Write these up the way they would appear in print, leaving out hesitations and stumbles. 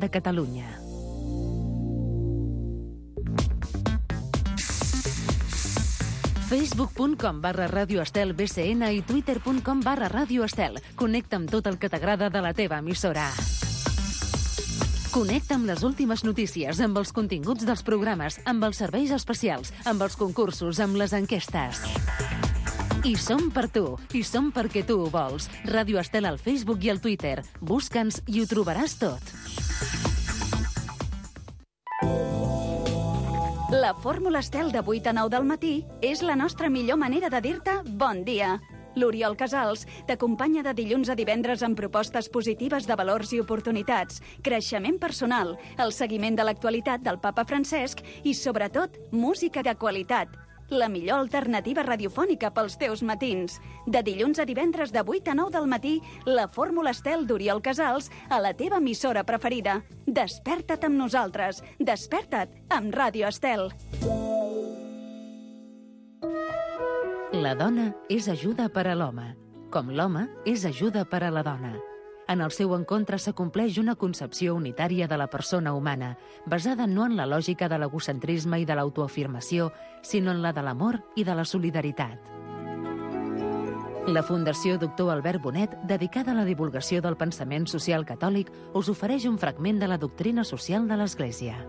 de Catalunya. Facebook.com/Ràdio Estel BCN i Twitter.com/Ràdio Estel. Connecta amb tot el que t'agrada de la teva emissora. Connecta amb les últimes notícies, amb els continguts dels programes, amb els serveis especials, amb els concursos, amb les enquestes. I som per tu, i som perquè tu ho vols. Ràdio Estel al Facebook i al Twitter. Busca'ns i ho trobaràs tot. La fórmula Estel de 8 a 9 del matí és la nostra millor manera de dir-te bon dia. L'Oriol Casals t'acompanya de dilluns a divendres amb propostes positives de valors i oportunitats, creixement personal, el seguiment de l'actualitat del papa Francesc i, sobretot, música de qualitat. La millor alternativa radiofònica pels teus matins. De dilluns a divendres de 8 a 9 del matí, la fórmula Estel d'Oriol Casals a la teva emissora preferida. Desperta't amb nosaltres. Desperta't amb Ràdio Estel. La dona és ajuda per a l'home, com l'home és ajuda per a la dona. En el seu encontre s'acompleix una concepció unitària de la persona humana, basada no en la lògica de l'egocentrisme i de l'autoafirmació, sinó en la de l'amor i de la solidaritat. La Fundació Doctor Albert Bonet, dedicada a la divulgació del pensament social catòlic, us ofereix un fragment de la doctrina social de l'Església.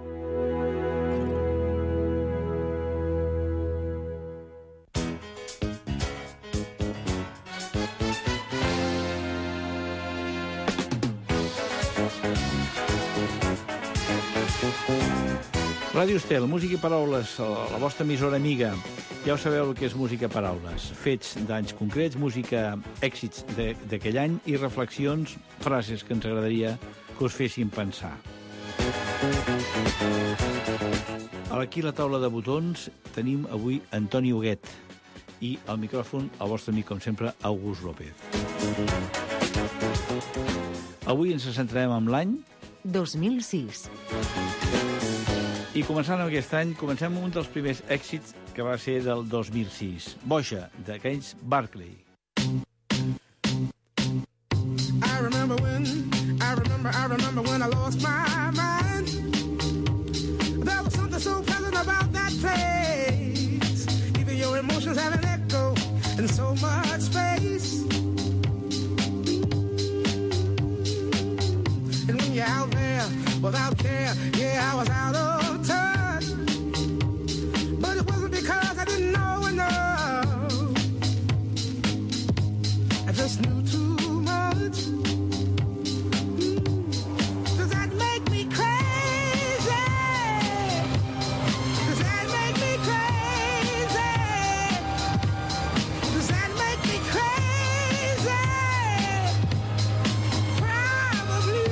Ràdio Estel, música i paraules, la vostra emissora amiga. Ja ho sabeu el que és música i paraules. Fets d'anys concrets, música, èxits d'aquell any i reflexions, frases que ens agradaria que us fessin pensar. Aquí a la taula de botons tenim avui Antoni Huguet i al micròfon el vostre amic, com sempre, August López. Avui ens centrarem en l'any 2006. I començant amb aquest any, comencem amb un dels primers èxits que va ser del 2006. Boja, de James Barclay. I remember when I lost my mind. There was something so pleasant about that place. Even your emotions have an echo in so much space. And when you're out there without care, yeah, I was out of touch. But it wasn't because I didn't know enough. I just knew too much. Does that make me crazy? Does that make me crazy? Does that make me crazy? Probably.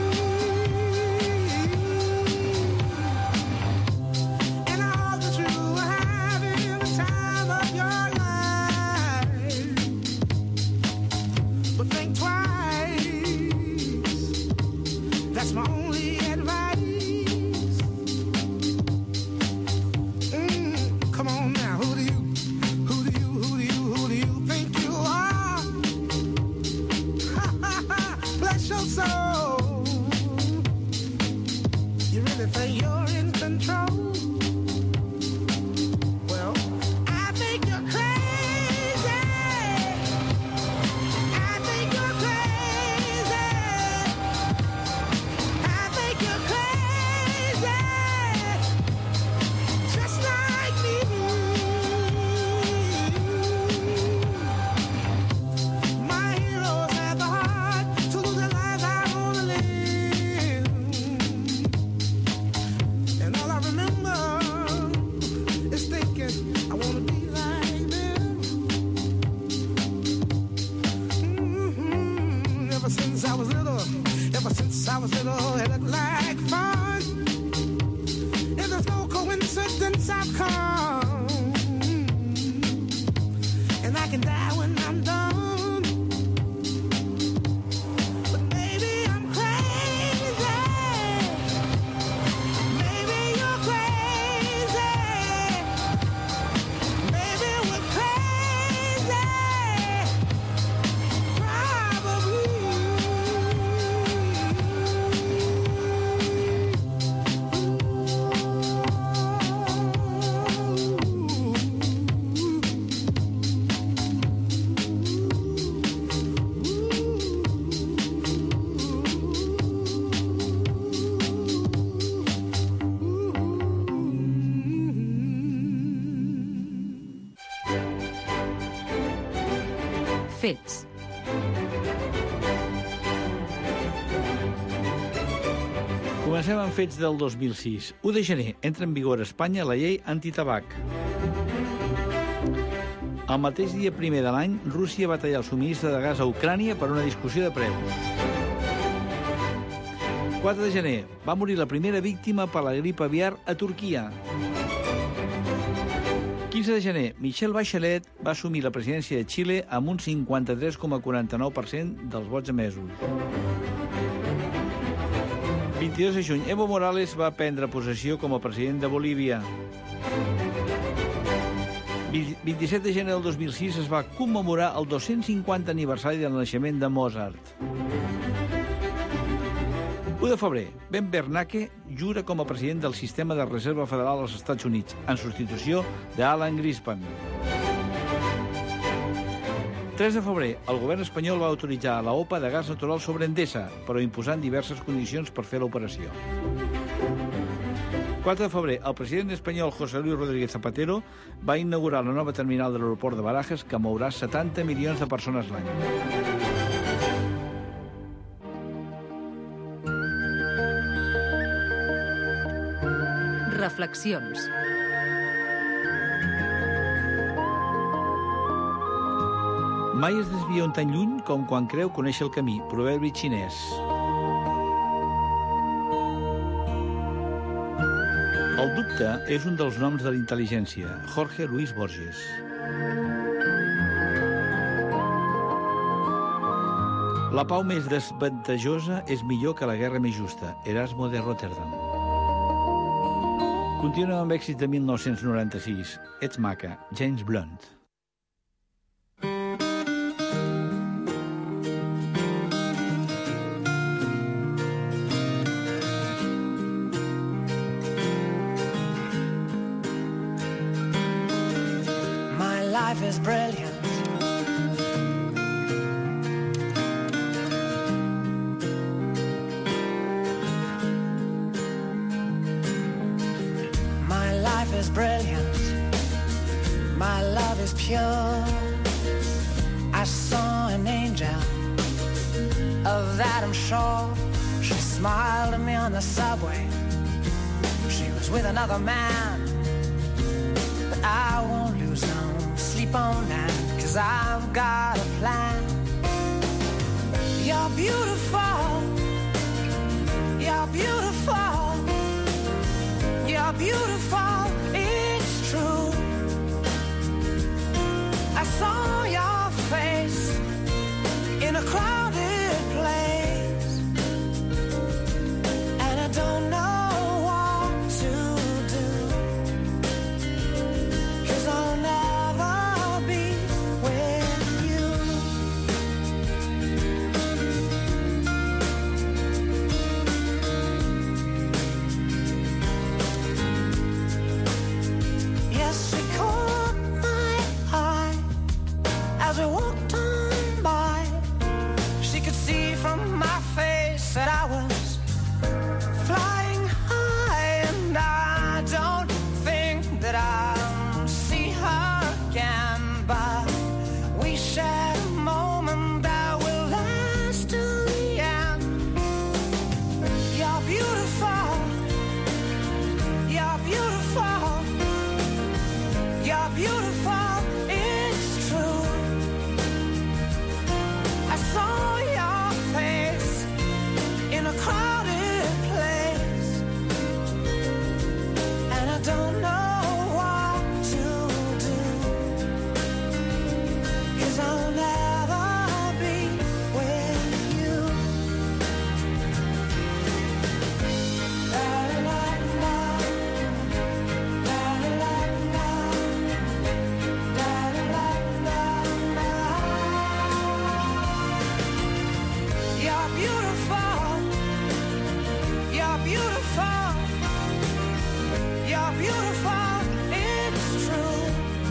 And all that you were having the time of your life. But think twice. That's my only advice. Come on now, who do you think you are? Bless your soul. You really think you're in control? Well, I think you're crazy. I think you're crazy. I think you're crazy. Just like me. My heroes had the heart to lose their lives. I wanna live. And all I remember is thinking I wanna be like them. Ever since I was little, it looked like fun. And there's no coincidence I've come. And I can die when I'm done. But maybe I'm crazy. Maybe you're crazy. Maybe we're crazy. Probably. Fets. Comencem amb fets del 2006. 1 de gener entra en vigor a Espanya la llei antitabac. El mateix dia 1 de l'any, Rússia va tallar el subministre de gas a Ucrània per una discussió de preus. 4 de gener va morir la primera víctima per la grip aviar a Turquia. 15 de gener, Michelle Bachelet va assumir la presidència de Xile amb un 53,49% dels vots emesos. 22 de juny, Evo Morales va prendre possessió com a president de Bolívia. 27 de gener del 2006 es va commemorar el 250 aniversari del naixement de Mozart. 1 de febrer, Ben Bernanke jura com a president del Sistema de Reserva Federal als Estats Units, en substitució d'Alan Greenspan. 3 de febrer, el govern espanyol va autoritzar la OPA de gas natural sobre Endesa, però imposant diverses condicions per fer l'operació. 4 de febrer, el president espanyol José Luis Rodríguez Zapatero va inaugurar la nova terminal de l'aeroport de Barajas que mourà 70 milions de persones l'any. Reflexions. Mai es desvia un tan lluny com quan creu conèixer el camí. Proverbi xinès. El dubte és un dels noms de la intel·ligència. Jorge Luis Borges. La pau més desavantatjosa és millor que la guerra més justa. Erasmo de Rotterdam. Continuem amb èxits de 1996. Ets maca, James Blunt. My life is brilliant. Is brilliant. My love is pure. I saw an angel, of that I'm sure. She smiled at me on the subway. She was with another man, but I won't lose no sleep on that, 'cause I've got a plan. You're beautiful. You're beautiful. You're beautiful. It's true. I saw your face in a crowded place, and I don't know what to do, 'cause I'll never be with you. Yes, she caught my eye as we walked on by. She could see from my face that I was flying high, and I don't think that I'll see her again, but we shared a moment that will last till the end. You're beautiful. You're beautiful. You're beautiful, it's true. I saw your face in a crowded place, and I don't know what to do, 'cause I'll never be with you. La-la-la-la. You're beautiful. You're beautiful. You're beautiful. It's true.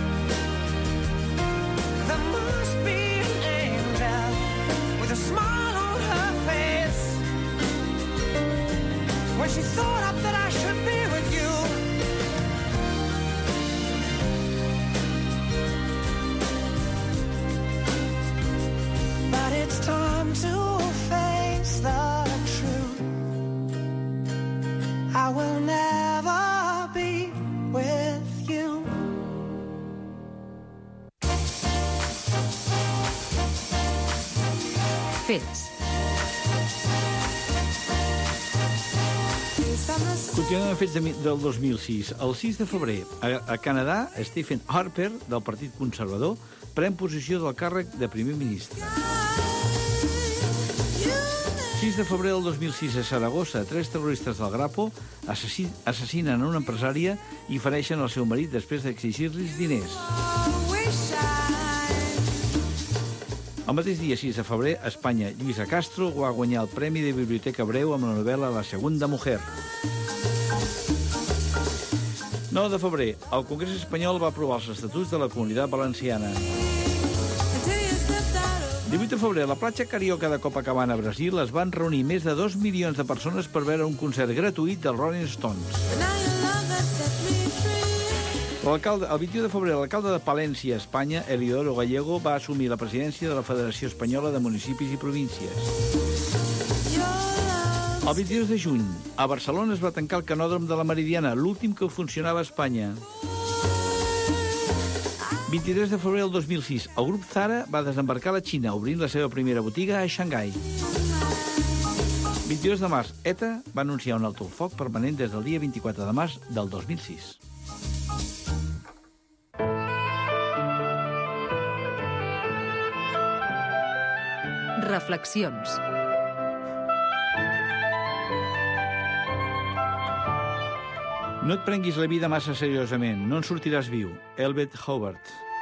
There must be an angel with a smile on her face when she thought up that I should be with you. will never be with you. Fets. Continuem amb fets del 2006. El 6 de febrer, a Canadà, Stephen Harper, del Partit Conservador, pren posició del càrrec de primer ministre. 6 de febrer del 2006, a Saragossa, 3 terroristes del Grapo assassinen una empresària i fereixen el seu marit després d'exigir-los diners. El mateix dia, 6 de febrer, a Espanya, Lluïsa Castro va guanyar el Premi de Biblioteca Breu amb la novel·la La segunda mujer. 9 de febrer, el Congrés espanyol va aprovar els estatuts de la Comunitat Valenciana. 18 de febrer, a la platja Carioca de Copacabana, Brasil, es van reunir més de 2 milions de persones per veure un concert gratuït dels Rolling Stones. El 21 de febrer, l'alcalde de Palència, Espanya, Eliodoro Gallego, va assumir la presidència de la Federació Espanyola de Municipis i Províncies. El 22 de juny, a Barcelona es va tancar el canòdrom de la Meridiana, l'últim que funcionava a Espanya. 23 de febrer del 2006, el grup Zara va desembarcar a la Xina, obrint la seva primera botiga a Xangai. 22 de març, ETA va anunciar un alto el foc permanent des del dia 24 de març del 2006. Reflexions. No et prenguis la vida massa seriosament, no en sortiràs viu. Elbert Hubbard.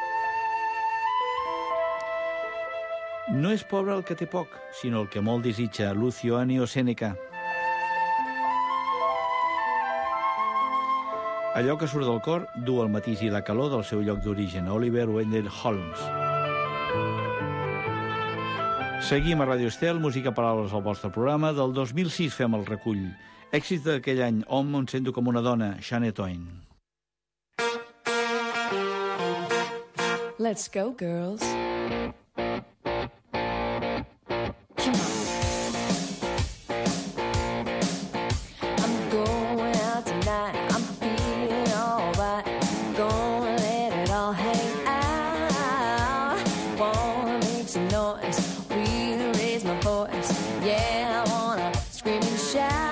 No és pobre el que té poc, sinó el que molt desitja. Lucio Annio Seneca. Allò que surt del cor du el matís i la calor del seu lloc d'origen. Oliver Wendell Holmes. Seguim a Radio Estel, música paraules al vostre programa. Del 2006 fem el recull. Èxits d'aquell any, Home, em sento com una dona, Shania Twain. Let's go, girls. Come on. I'm going out tonight. I'm feeling alright. Gonna let it all hang out. Wanna make some noise. Really raise my voice. Yeah, I wanna scream and shout.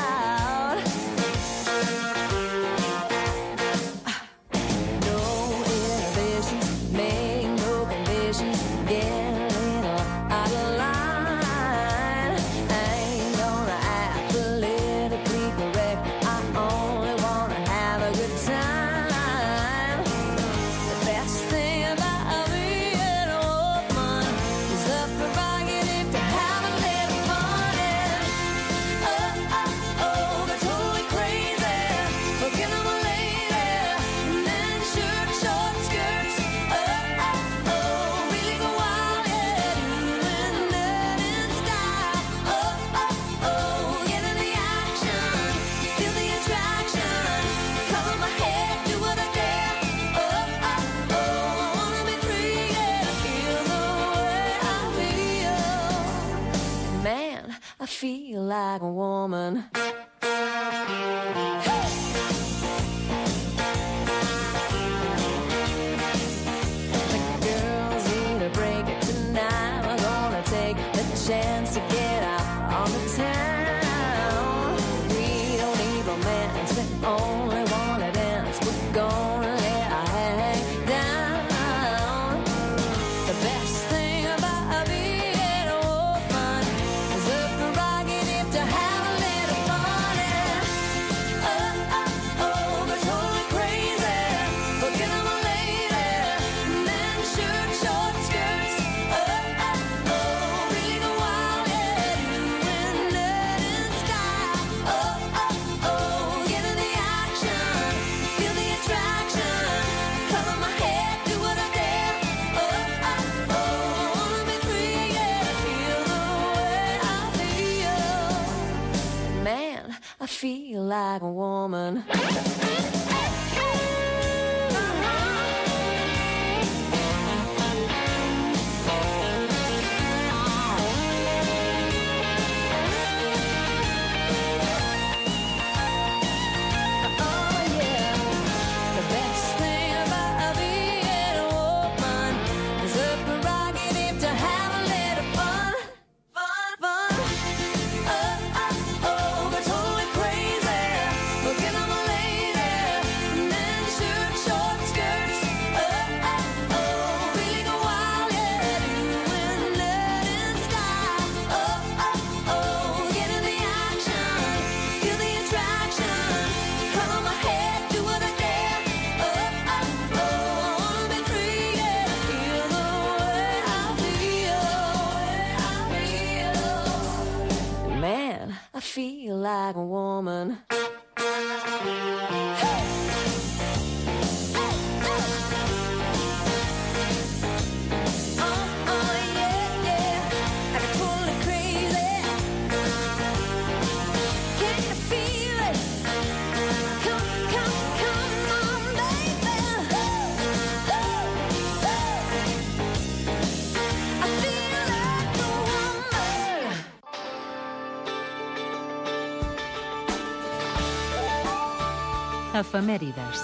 I feel like a woman. The girls need a break tonight. We're gonna take the chance to get out on the town. We don't need romance, we only wanna dance. We're gonna let our hair hang down. The best thing about being a woman is the prerogative to have a little fun. Oh, oh, oh, they're totally crazy. Forget I'm a lady. Men shirt, short skirts. Oh, oh, oh, really go wild, yeah. Doing it in style. Oh, oh, oh, get in the action. Feel the attraction. Cover my head, do what I dare. Oh, oh, oh, wanna be free, yeah. Feel the way I feel. Man, I feel like a woman. like a woman. Efemèrides.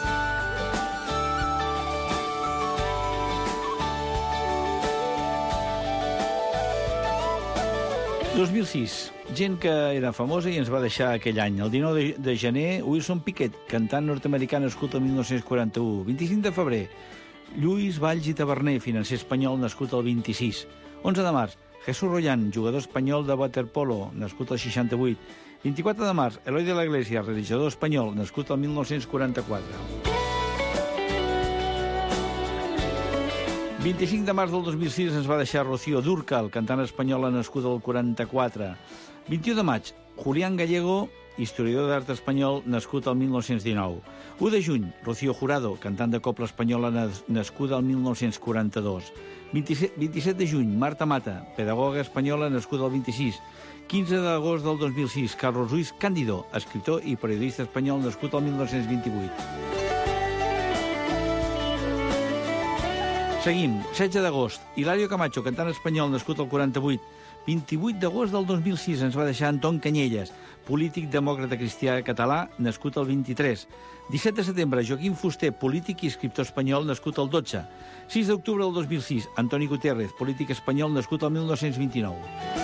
«2006. Gent que era famosa i ens va deixar aquell any. El 19 de gener, Wilson Pickett, cantant nord-americà nascut el 1941. 25 de febrer, Lluís Valls i Taverner, financer espanyol, nascut el 26. 11 de març, Jesús Royan, jugador espanyol de waterpolo, nascut el 68. 24 de març, Eloi de la Iglesia, realitzador espanyol, nascut el 1944. 25 de març del 2006 ens va deixar Rocío Dúrcal, cantant espanyola nascuda al 44. 21 de maig, Julián Gallego, historiador d'art espanyol, nascut al 1919. 1 de juny, Rocío Jurado, cantant de cobla espanyola nascuda al 1942. 27 de juny, Marta Mata, pedagoga espanyola nascuda al 26. 15 d'agost del 2006, Carlos Ruiz Cándido, escriptor i periodista espanyol nascut al 1928. Seguim. 16 d'agost, Hilario Camacho, cantant espanyol nascut al 48. 28 d'agost del 2006 ens va deixar Anton Canyelles, polític demòcrata cristià català, nascut al 23. 17 de setembre, Joaquim Fuster, polític i escriptor espanyol, nascut al 12. 6 d'octubre del 2006, Antoni Gutiérrez, polític espanyol, nascut al 1929.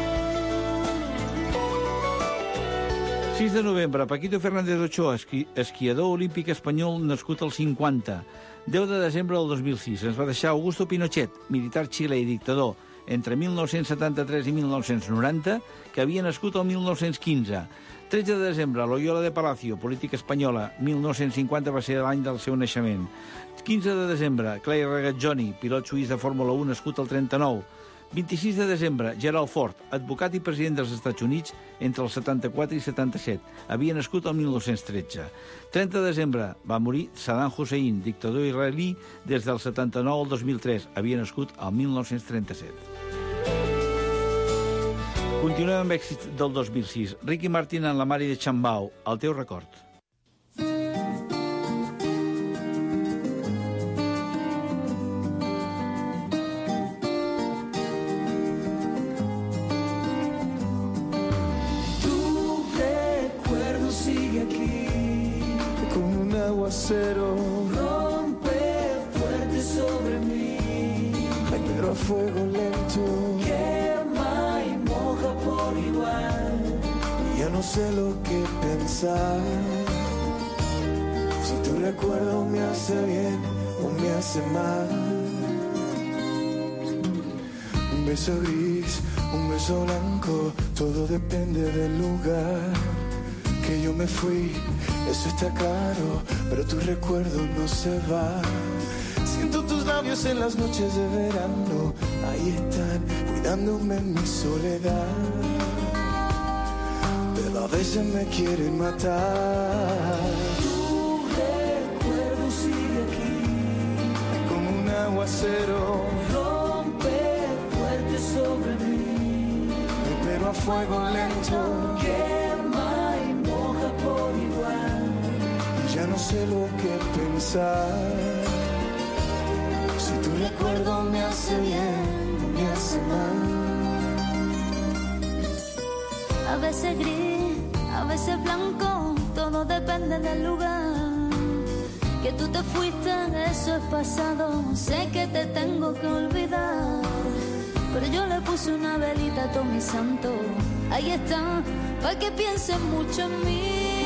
6 de novembre, Paquito Fernández Ochoa, esquiador olímpic espanyol, nascut al 50. 10 de desembre del 2006 ens va deixar Augusto Pinochet, militar xilè i dictador, entre 1973 i 1990, que havia nascut el 1915. 13 de desembre, Loyola de Palacio, política espanyola, 1950 va ser l'any del seu naixement. 15 de desembre, Clay Regazzoni, pilot suís de Fórmula 1, nascut al 39. 26 de desembre, Gerald Ford, advocat i president dels Estats Units entre el 74 i 77. Havia nascut el 1913. 30 de desembre va morir Saddam Hussein, dictador israelí des del 79 al 2003. Havia nascut el 1937. Continuem amb èxits del 2006. Ricky Martin en la Mari de Chambao, El teu record. Rompe fuerte sobre mí, ay, pero a fuego lento quema y moja por igual. Y ya no sé lo que pensar, si tu recuerdo me hace bien o me hace mal. Un beso gris, un beso blanco, todo depende del lugar que yo me fui. Eso está claro, pero tu recuerdo no se va. Siento tus labios en las noches de verano, ahí están, cuidándome en mi soledad. Pero a veces me quieren matar. Tu recuerdo sigue aquí, como un aguacero. Rompe fuerte sobre mí, pero a fuego lento. Quema y moja por igual. Ya no sé lo que pensar, si tu recuerdo me hace bien o me hace mal. A veces gris, a veces blanco, todo depende del lugar. Que tú te fuiste, eso es pasado, sé que te tengo que olvidar. Pero yo le puse una velita a todo mi santo, ahí está, para que piensen mucho en mí.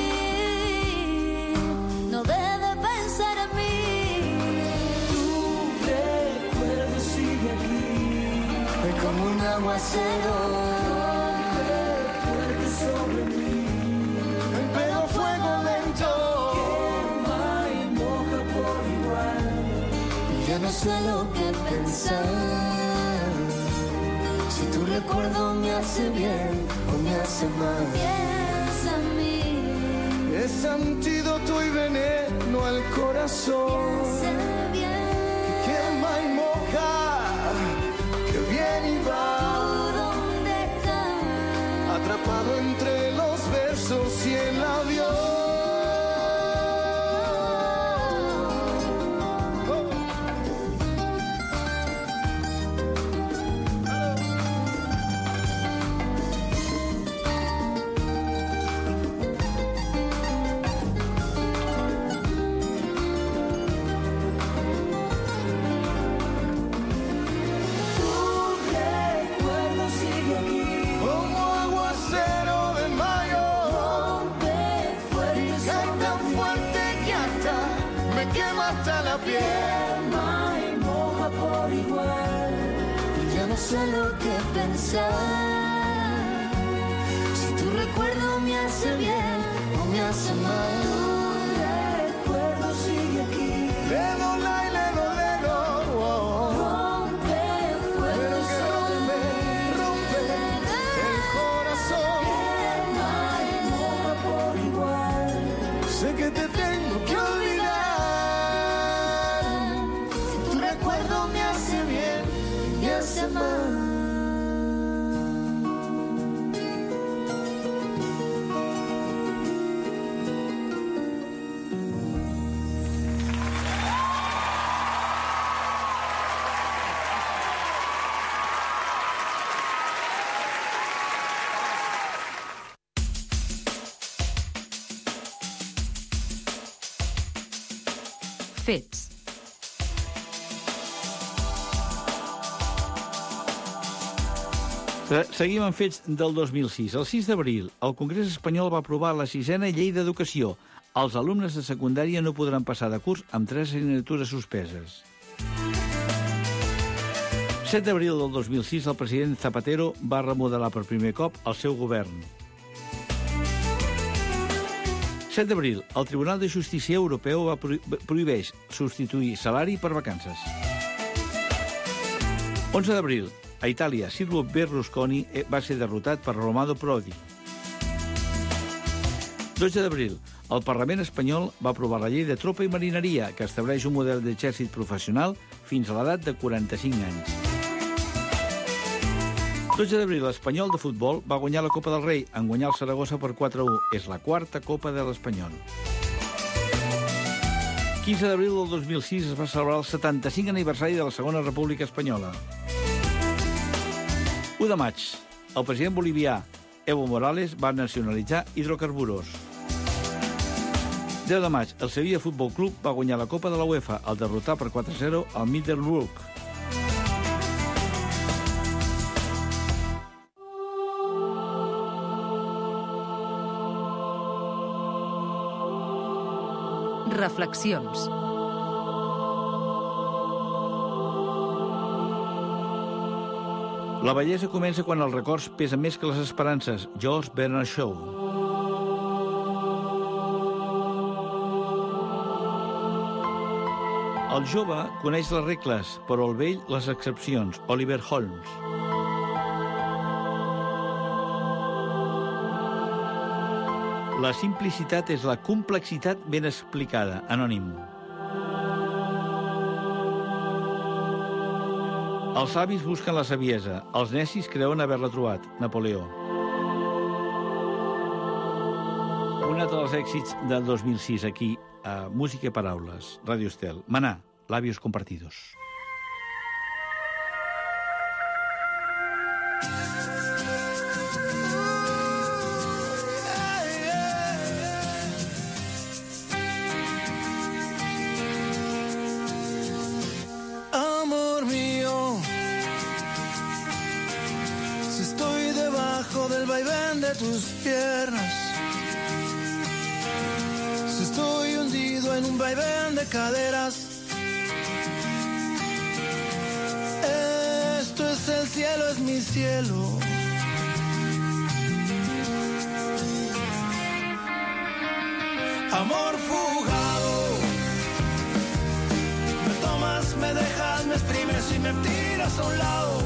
No dejes de pensar en mí. Tu recuerdo sigue aquí, es como un aguacero. Rompe fuerte sobre mí, pero a fuego lento. Quema y moja por igual. Y ya no sé lo que pensar, si tu recuerdo me hace bien o me hace mal. Piensa en antídoto y veneno al corazón. Que quema y moja, que viene y va. ¿Dónde estás? Atrapado entre los versos y el avión. No sé lo que pensar. Si tu recuerdo me hace bien o me hace mal. Tu recuerdo sigue aquí. Leno, lai, leno, leno, oh. Rompe fuego, rompe el corazón. quema y moja por igual. Sé que te tengo que olvidar. Si tu recuerdo me hace bien, me hace mal. Fets. Seguim amb fets del 2006. El 6 d'abril, el Congrés espanyol va aprovar la 6a llei d'educació. Els alumnes de secundària no podran passar de curs amb 3 assignatures suspeses. 7 d'abril del 2006, el president Zapatero va remodelar per primer cop el seu govern. 7 d'abril, el Tribunal de Justícia Europeu va prohibeix substituir salari per vacances. 11 d'abril, a Itàlia, Silvio Berlusconi va ser derrotat per Romano Prodi. 12 d'abril, el Parlament espanyol va aprovar la llei de tropa i marineria, que estableix un model d'exèrcit professional fins a l'edat de 45 anys. 12 d'abril, l'Espanyol de futbol va guanyar la Copa del Rei, en guanyar el Saragossa per 4-1. És la 4a Copa de l'Espanyol. 15 d'abril del 2006 es va celebrar el 75 aniversari de la Segona República Espanyola. 1 de maig, el president bolivià Evo Morales va nacionalitzar hidrocarburos. 10 de maig, el Sevilla Futbol Club va guanyar la Copa de la UEFA al derrotar per 4-0 al Middlesbrough. Reflexions. La bellesa comença quan els records pesen més que les esperances. George Bernard Shaw. El jove coneix les regles, però el vell les excepcions. Oliver Holmes. La simplicitat és la complexitat ben explicada. Anònim. Els savis busquen la saviesa. Els necis creuen haver-la trobat. Napoleó. Un altre dels èxits del 2006 aquí a Música i Paraules, Ràdio Estel. Maná, Labios Compartidos. Del vaivén de tus piernas, si estoy hundido en un vaivén de caderas, esto es el cielo, es mi cielo. Amor fugado, me tomas, me dejas, me exprimes y me tiras a un lado.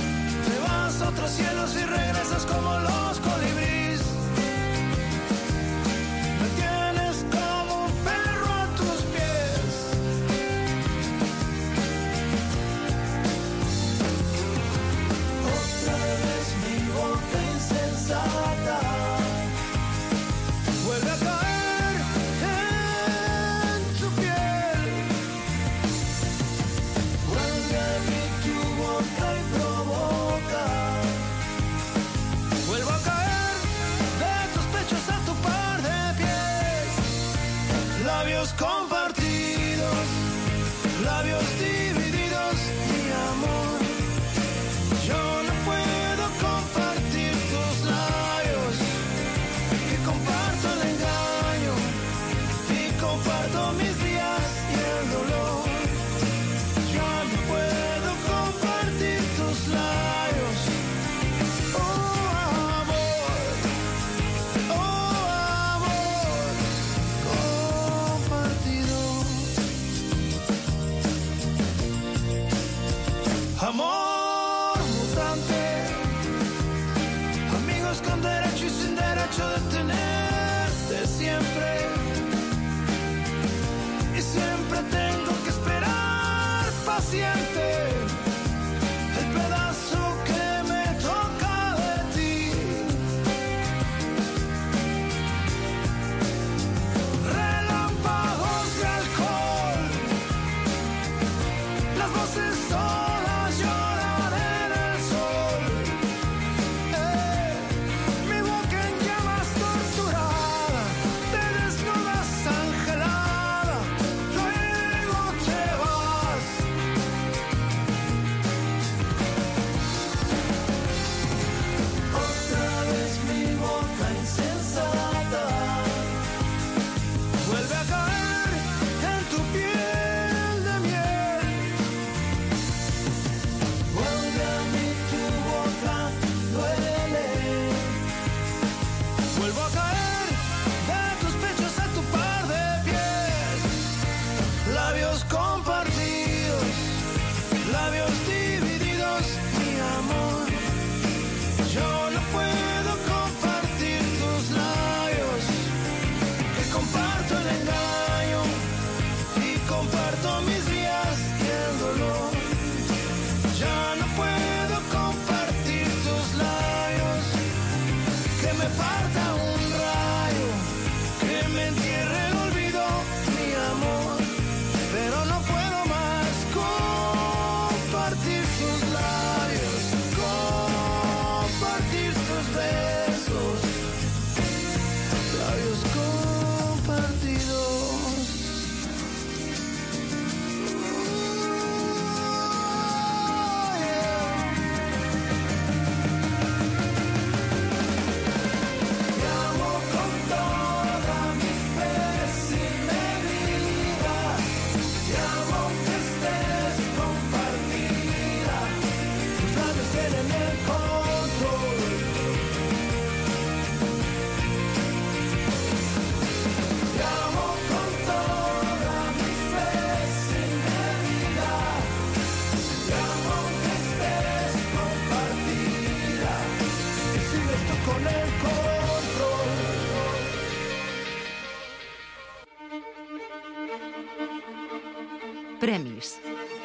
A otros cielos y regresas como los colibríes. labios compartidos, labios divididos, mi amor. Yo no puedo compartir tus labios, que comparto el engaño y comparto mis días y el dolor. Yo no puedo compartir tus labios. Oh amor, compartido. Amor mutante, amigos con derecho y sin derecho de tenerte siempre. Y siempre tengo que esperar paciente el pedazo que me toca de ti. Relámpagos de alcohol, las voces solas lloran en el sol. Mi boca en llamas torturada, te desnudas angelada, luego te vas. Otra vez mi boca insensata vuelve a caer en tu piel de miel. Vuelve a mí, tu boca duele. Vuelvo a caer de tus pechos a tu par de pies. Labios compartidos, labios divididos, mi amor. Yo no puedo compartir tus labios, que comparto el engaño y comparto mis días y el dolor. Ya no puedo compartir tus labios, que me parta un rayo, que me entierre el olvido, mi amor. Pero no puedo más compartir tus labios, compartir tus besos, labios compartidos. Te amo con toda mi fe, si me digas, te amo aunque estés compartida, tus labios tienen el control. Te amo con toda mi fe, si me digas, te amo aunque estés compartida, y sigues tú con el control. Premis.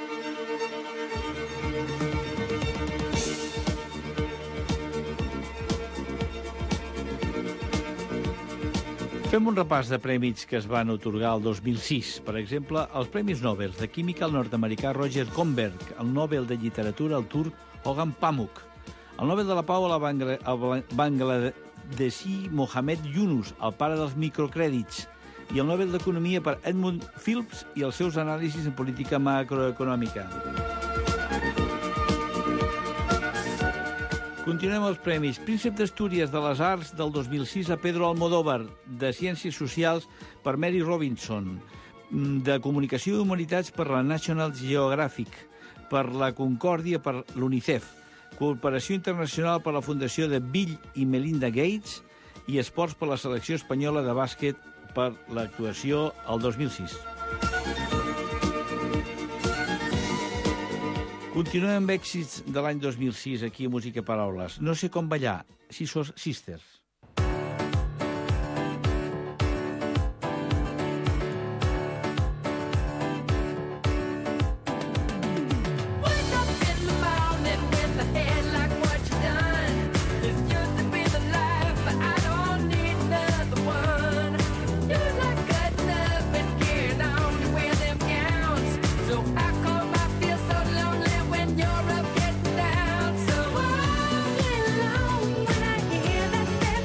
Fem un repàs de prèmits que es van otorgar el 2006. Per exemple, els Premis Nobel de Química al nord-americà Roger Komberg, el Nobel de Literatura al turc Orhan Pamuk, el Nobel de la Pau al bangladesí Mohamed Yunus, el pare dels microcrèdits, i el Nobel d'Economia per Edmund Phillips i els seus anàlisis en política macroeconòmica. Continuem els premis. Príncep d'Astúries de les Arts del 2006 a Pedro Almodóvar, de Ciències Socials per Mary Robinson, de Comunicació i Humanitats per la National Geographic, per la Concòrdia per l'UNICEF, Cooperació Internacional per la Fundació de Bill i Melinda Gates i Esports per la Selecció Espanyola de Bàsquet per l'actuació al 2006. Continuem amb èxits de l'any 2006 aquí a Música Paraules. No sé com ballar, si sos Sisters. When you're up, get down. So all alone when I hear that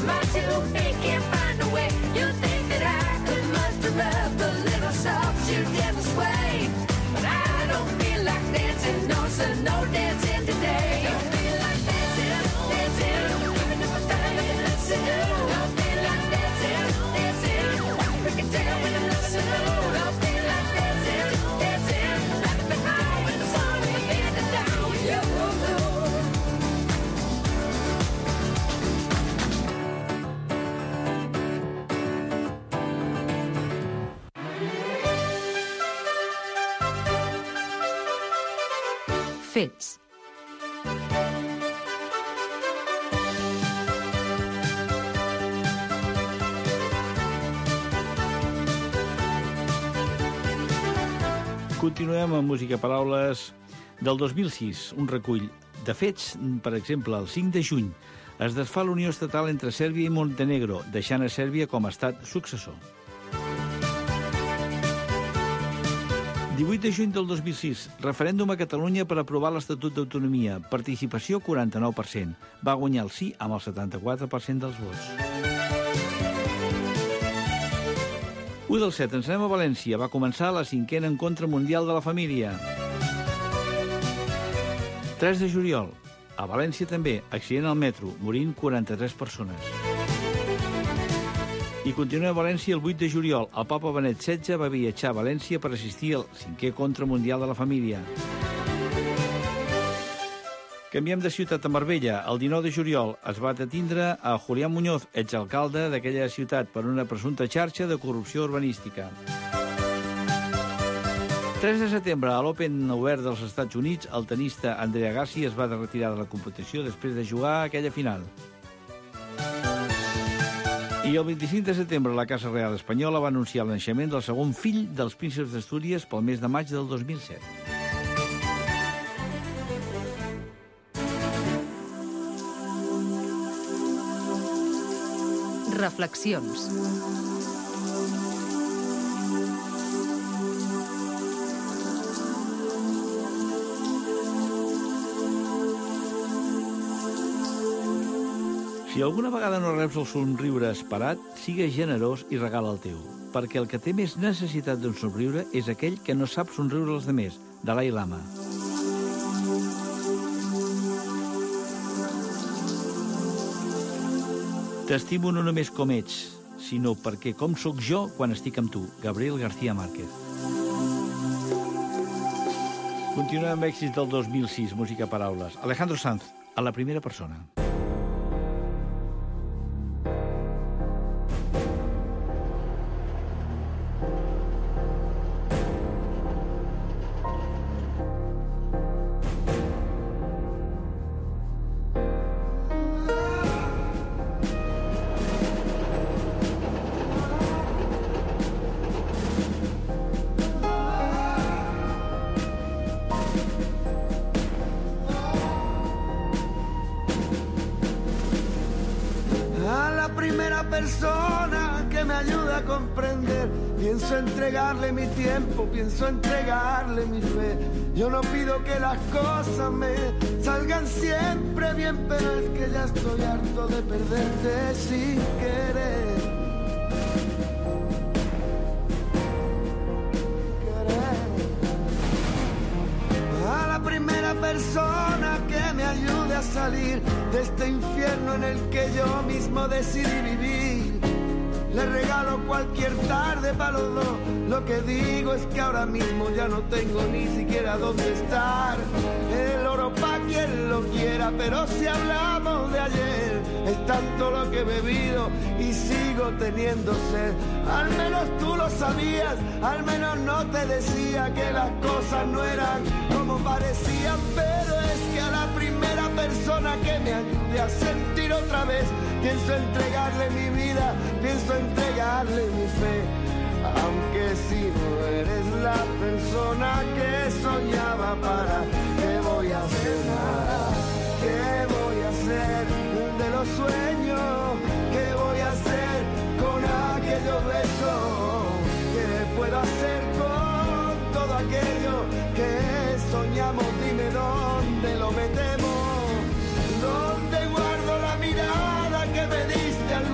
smart too, he can't find a way. You think that I could muster up a little soft, you devil's way. But I don't feel like dancing, no, so no dancing today. Don't feel like dancing, even if I find it less to do. Don't feel like dancing, I can tell when I'm loving the mood. Don't feel like dancing, left behind with the song and the band is down with you. Fets. Continuem amb música paraules del 2006, un recull de fets. Per exemple, el 5 de juny es desfà la unió estatal entre Sèrbia i Montenegro, deixant a Sèrbia com a estat successor. 18 de juny del 2006, referèndum a Catalunya per aprovar l'Estatut d'Autonomia. Participació 49%. Va guanyar el sí amb el 74% dels vots. 1 del 7, ens anem a València. Va començar la 5a encontre mundial de la família. 3 de juliol, a València també, accident al metro, morint 43 persones. I continua a València el 8 de juliol. El papa Benet XVI va viatjar a València per assistir al 5è encontre mundial de la família. Canviem de ciutat a Marbella. El 19 de juliol es va detindre a Julián Muñoz, exalcalde d'aquella ciutat, per una presumpta xarxa de corrupció urbanística. 3 de setembre, a l'Open Obert dels Estats Units, el tenista Andrea Agassi es va retirar de la competició després de jugar aquella final. I el 25 de setembre, la Casa Real Espanyola va anunciar el naixement del segon fill dels prínceps d'Astúries pel mes de maig del 2007. Reflexions. Si alguna vegada no reps el somriure esperat, sigues generós i regala el teu, perquè el que té més necessitat d'un somriure és aquell que no sap somriure als demés. Dalai Lama. T'estimo no només com ets, sinó perquè com sóc jo quan estic amb tu. Gabriel García Márquez. Continuem amb èxits del 2006, música paraules. Alejandro Sanz, a la primera persona. Persona que me ayuda a comprender. Pienso entregarle mi tiempo, pienso entregarle mi fe. Yo no pido que las cosas me salgan siempre bien, pero es que ya estoy harto de perderte sin querer. A la primera persona que me ayude a salir de este infierno en el que yo mismo decidí vivir, le regalo cualquier tarde para los dos. Lo que digo es que ahora mismo ya no tengo ni siquiera dónde estar. El oro pa' quien lo quiera, pero si hablamos de ayer, es tanto lo que he bebido y sigo teniendo sed. Al menos tú lo sabías, al menos no te decía que las cosas no eran como parecían, pero es que a la primera persona que me ayude a sentir otra vez, pienso entregarle mi vida, pienso entregarle mi fe. Aunque si no eres la persona que soñaba, ¿para qué voy a hacer nada? ¿Qué voy a hacer de los sueños? ¿Qué voy a hacer con aquellos besos? ¿Qué puedo hacer con todo aquello que soñamos? Dime dónde lo metemos, dónde guardo la mirada que me diste al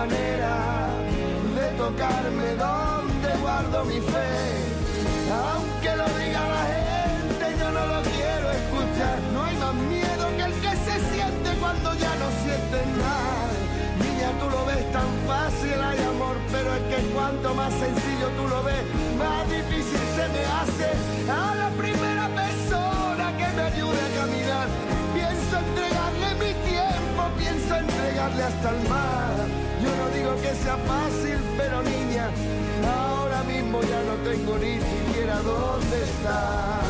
manera de tocarme donde guardo mi fe. Aunque lo diga la gente, yo no lo quiero escuchar. No hay más miedo que el que se siente cuando ya no sientes nada. Niña, tú lo ves tan fácil, hay amor, pero es que cuanto más sencillo tú lo ves, más difícil se me hace. A la primera persona que me ayude a caminar, pienso entregarle mi tiempo, pienso entregarle hasta el mar. Yo no digo que sea fácil, pero niña, ahora mismo ya no tengo ni siquiera dónde estar.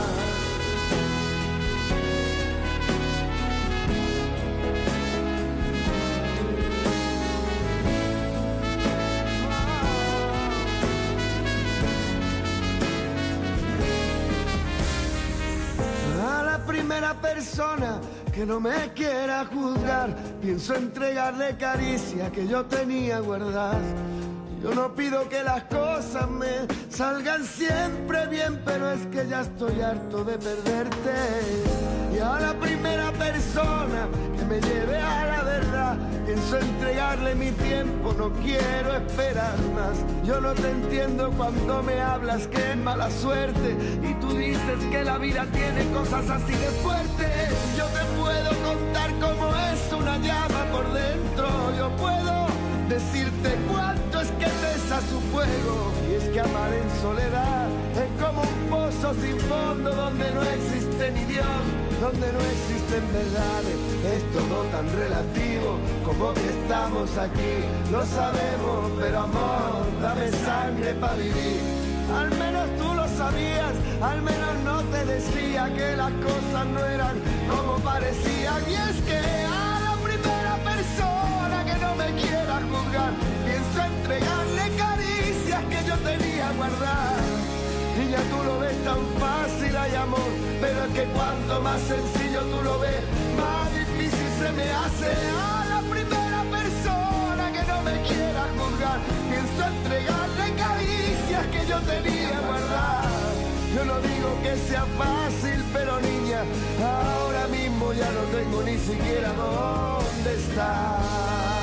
A la primera persona que no me quiera juzgar, pienso entregarle caricia que yo tenía guardadas. Yo no pido que las cosas me salgan siempre bien, pero es que ya estoy harto de perderte. Y a la primera persona que me lleve a la verdad, pienso entregarle mi tiempo, no quiero esperar más. Yo no te entiendo cuando me hablas que es mala suerte y tú dices que la vida tiene cosas así de fuertes. Yo te puedo contar cómo es una llama por dentro, yo puedo decirte cuánto es que pesa su fuego. Y es que amar en soledad es como un pozo sin fondo donde no existe ni Dios, donde no existen verdades. Es todo tan relativo como que estamos aquí. Lo sabemos, pero amor, dame sangre para vivir. Al menos tú lo sabías, al menos no te decía que las cosas no eran como parecían. Y es que a la primera persona que no me quiera juzgar, pienso entregarle caricias que yo tenía guardadas. Y ya tú lo ves tan fácil, hay amor, pero es que cuanto más sencillo tú lo ves, más difícil se me hace. A la primera persona que no me quiera juzgar, pienso entregarle caricias que yo tenía guardadas. Yo no digo que sea fácil, pero niña, ahora mismo ya no tengo ni siquiera dónde estar.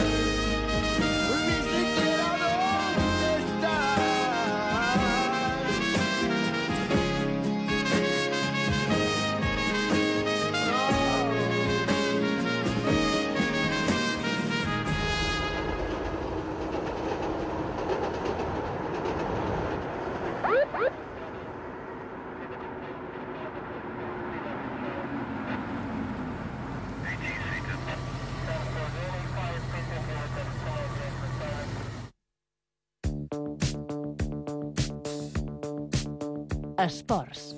Esports.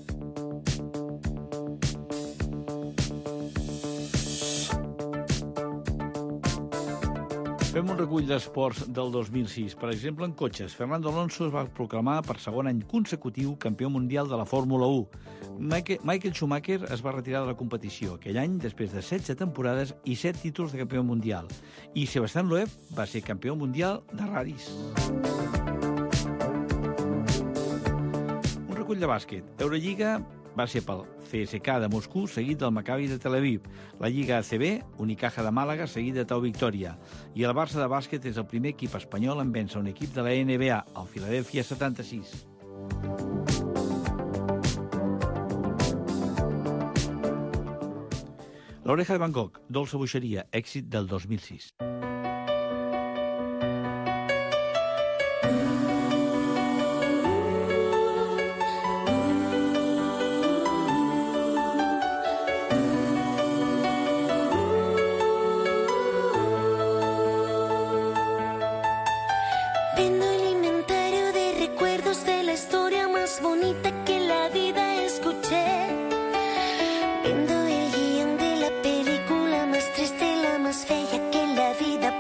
Fem un recull d'esports del 2006. Per exemple, en cotxes, Fernando Alonso es va proclamar per segon any consecutiu campió mundial de la Fórmula 1. Michael Schumacher es va retirar de la competició aquell any després de 16 temporades i 7 títols de campió mundial. I Sebastián Loeb va ser campió mundial de ral·lis. Un recull de bàsquet. Eurolliga va ser pel CSKA de Moscou, seguit del Maccabi de Tel Aviv. La Lliga ACB, Unicaja de Màlaga, seguit de Tau Victòria. I el Barça de bàsquet és el primer equip espanyol en vèncer un equip de la NBA, el Philadelphia 76. L'Oreja de Van Gogh, Dolça Boixeria, èxit del 2006. Viendo el inventario de recuerdos de la historia más bonita que en la vida escuché. Viendo el guión de la película más triste, la más bella que en la vida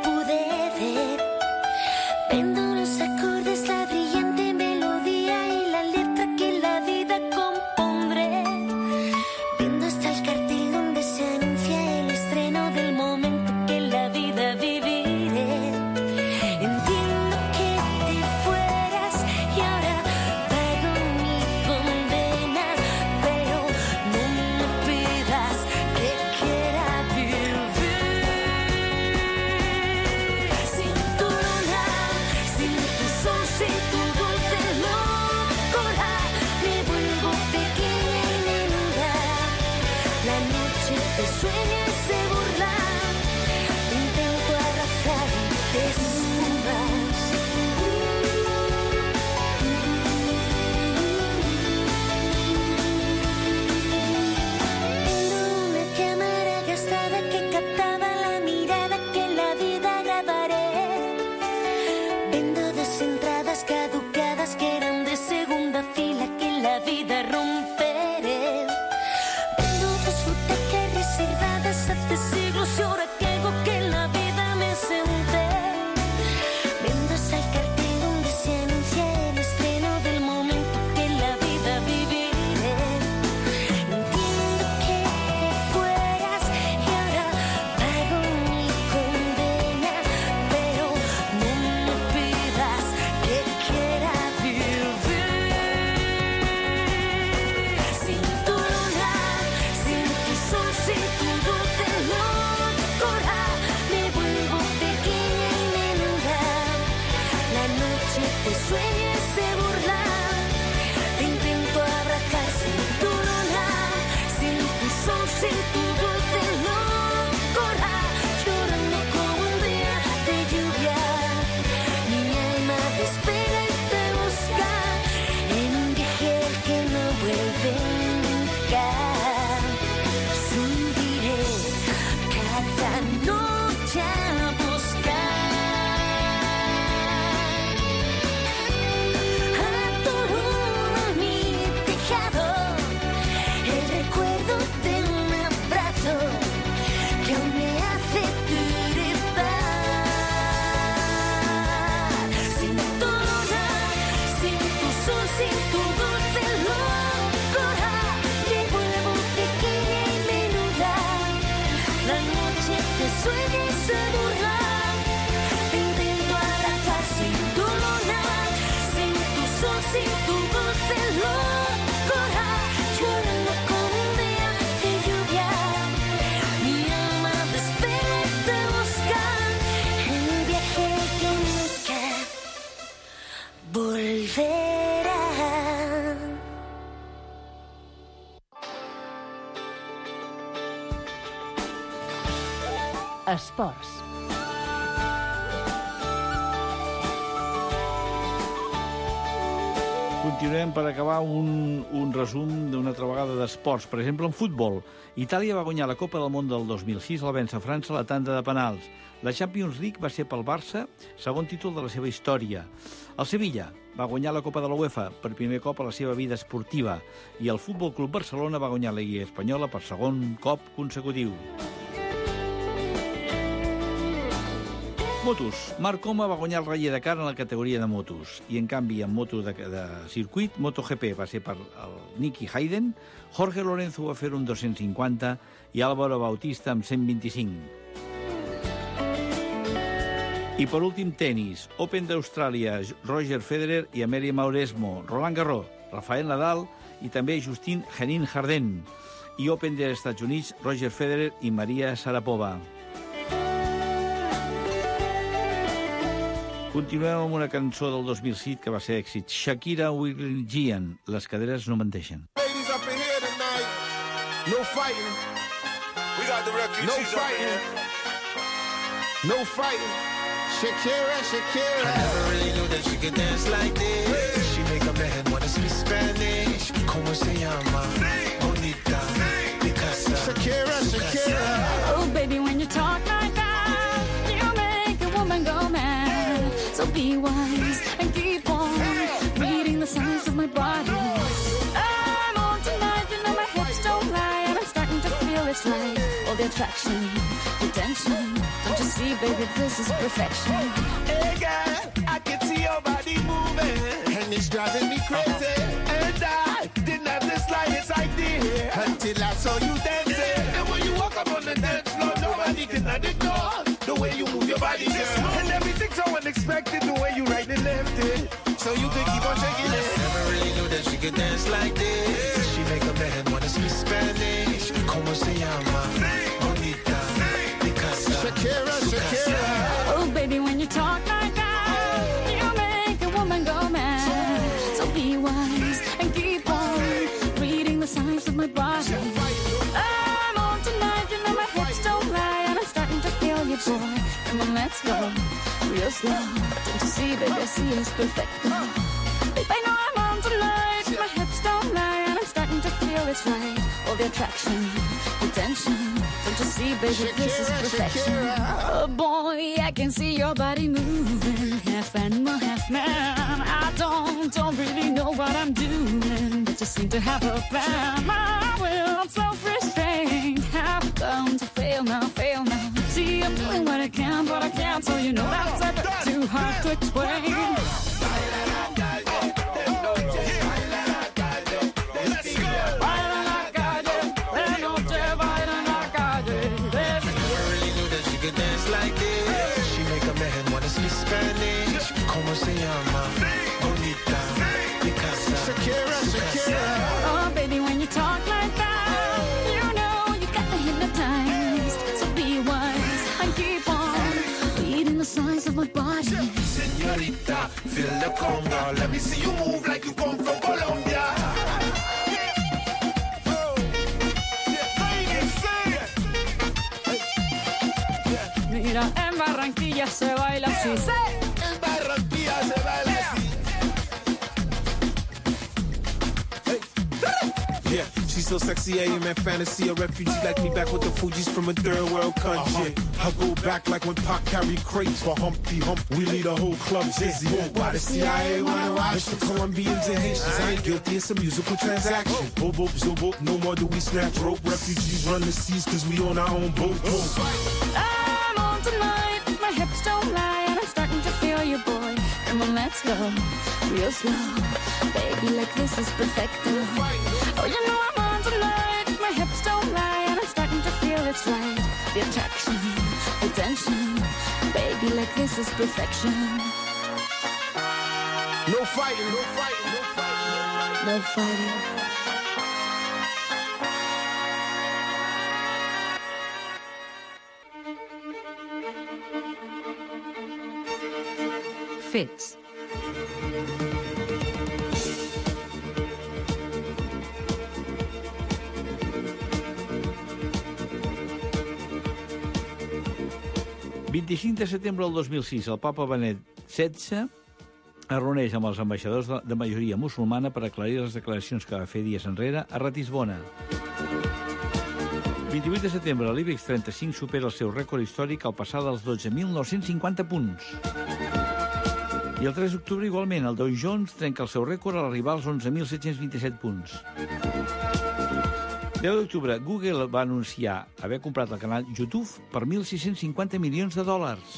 la romperé. Vendo discotecas reservadas hace siglos y ahora que hago que la vida me senté. Vendo hasta el cartel donde se anuncia el estreno del momento que la vida viviré. Entiendo que te fueras y ahora pago mi condena, pero no me pidas que quiera vivir. Sin tu luna, sin tu sol, sin tu dulce locura, me vuelvo pequeña y menuda. La noche te sueña y se burla. Te intento abrazar sin tu luna, sin tu sol, sin tu dulce locura, llorando como un día de lluvia. Mi alma te espera y te busca en un viaje al que no vuelve nunca. Subiré cada noche a buscar a mi tejado el recuerdo de un abrazo que aún me hace tiritar. Sin tu luna, sin tu sol, sin tu dulce locura, me vuelvo pequeña y menuda. La noche te sueña y se burla. Te intento abrazar sin tu luna, sin tu sol, sin tu dulce locura, llorando como un día de lluvia. Mi alma te espera y te busca en un viaje que nunca volverá. Esports. Continuem per acabar un resum d'una altra vegada d'esports. Per exemple, en futbol, Itàlia va guanyar la Copa del Món del 2006 al vèncer França a la tanda de penals. La Champions League va ser pel Barça, segon títol de la seva història. El Sevilla va guanyar la Copa de la UEFA per primer cop a la seva vida esportiva i el Futbol Club Barcelona va guanyar la Lliga Espanyola per segon cop consecutiu. Motos. Marc Coma va guanyar el Rally Dakar en la categoria de motos i, en canvi, en moto de circuit, MotoGP va ser per el Nicky Hayden, Jorge Lorenzo va fer un 250 i Álvaro Bautista amb 125. I, per últim, tenis. Open d'Austràlia, Roger Federer i Amelia Mauresmo, Roland Garros, Rafael Nadal i també Justin Henin Harden. I Open dels Estats Units, Roger Federer i Maria Sharapova. Continuem amb una cançó del 2007 que va ser èxit. Shakira Willie Gian. Les caderes no menteixen. Ladies up in here tonight. No fighting. We got the refugees no fighting. No fighting. Shakira, Shakira. I never really knew that she could dance like this. She make a man wanna speak Spanish. Como se llama? Bonita. Picasa. Shakira, Shakira. Oh, baby, when you talk like that, you make a woman go mad. So be wise and keep on reading the signs of my body. I'm on tonight, you know my hips don't lie, and I'm starting to feel it's right. All the attraction, the tension. Don't you see, baby, this is perfection. Hey girl, I can see your body moving, and it's driving me crazy. And I didn't have the slightest idea until I saw you dancing. And when you walk up on the dance floor, nobody can ignore the way you move your body, girl. And everything's so unexpected, the way you right and left it. So you could keep on shaking it. Never really knew that she could dance like this. She make a man wanna speak Spanish. Como se llama? Bonita. Picasa. Shakira, Shakira. Oh, baby, when you talk like that, you make a woman go mad. So be wise and keep on reading the signs of my body. I'm on tonight, you know my hips don't lie, and I'm starting to feel you, boy. Come on, let's go real slow. Don't you see, baby, I see it's perfect. Babe, I know I'm on tonight. My hips don't lie, and I'm starting to feel feel it's right. All the attraction, the tension. Don't you see, baby, this is perfection. Oh boy, I can see your body moving, half animal, half man. I don't really know what I'm doing, but you seem to have a plan. My will, self-restraint, have come to fail now. See, I'm doing what I can, but I can't, so you know that's a bit too hard to explain. Like this, she make a man wanna speak Spanish. Como se llama? Bonita, Picasa, Shakira. Oh, baby, when you talk like that, you know you got me hypnotized. So be wise and keep on reading the signs of my body. Señorita, feel the conga. Let me see you move like you come from Colombia. Mira, en Barranquilla se baila así. En Barranquilla se baila así. Yeah, she's so sexy, I am in fantasy. A refugee like me back with the Fugees from a third world country. I go back like when Pac carried crates for Humpty Hump. We lead a whole club dizzy. Why the CIA wanna watch the Colombians and Haitians? I ain't guilty, it's a musical transaction. Boop, boop, zoop, boop, no more do we snatch rope. Refugees run the seas cause we on our own boat. I'm on tonight, my hips don't lie, and I'm starting to feel you, boy. Come on, let's go, real slow. Baby, like this is perfect. Oh, you know I'm on tonight, my hips don't lie, and I'm starting to feel it's right. The attraction, the tension. Baby, like this is perfection. No fighting, no fighting, no fighting. No fighting. Fets. El 25 de setembre del 2006, el papa Benet XVI es reuneix amb els ambaixadors de majoria musulmana per aclarir les declaracions que va fer dies enrere a Ratisbona. El 28 de setembre, l'IBEX 35 supera el seu rècord històric al passar dels 12.950 punts. I el 3 d'octubre, igualment, el Dow Jones trenca el seu rècord a arribar als 11.727 punts. 10 d'octubre, Google va anunciar haver comprat el canal YouTube per 1.650 milions de dòlars.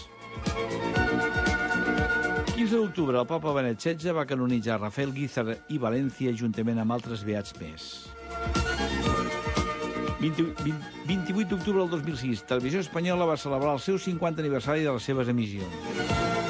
15 d'octubre, el papa Benet XVI va canonitzar Rafael Guízar i València juntament amb altres beats més. 28 d'octubre del 2006, Televisió Espanyola va celebrar el seu 50 aniversari de les seves emissions.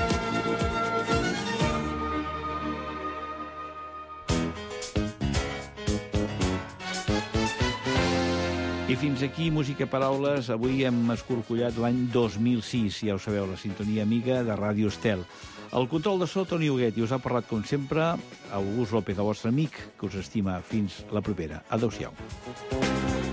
I fins aquí, Música Paraules. Avui hem escorcollat l'any 2006, ja ho sabeu, la sintonia amiga de Ràdio Estel. El control de so, Toni Huguet, i us ha parlat, com sempre, August López, el vostre amic, que us estima. Fins la propera. Adéu-siau.